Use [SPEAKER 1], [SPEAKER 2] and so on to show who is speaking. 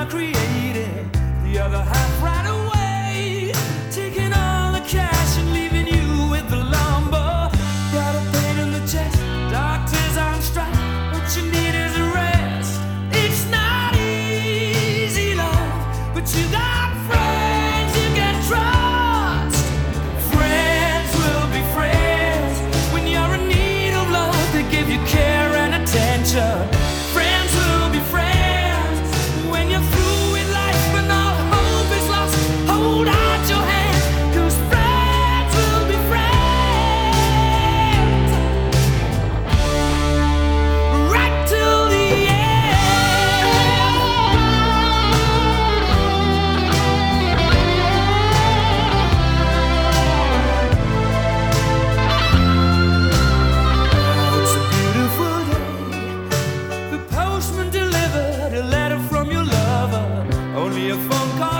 [SPEAKER 1] I created, the other half right away, taking all the cash and leaving you with the lumber. Got a pain in the chest, doctors on strike, what you need is a rest. It's not easy, love, but you got friends you can trust. Friends will be friends when you're in need of love. They give you care and attention. Friends will be friends when you're through with life and all hope is lost. Hold out your hand, 'cause friends will be friends right till the It's a beautiful day. The postman delivered a letter from your lover. Only a phone call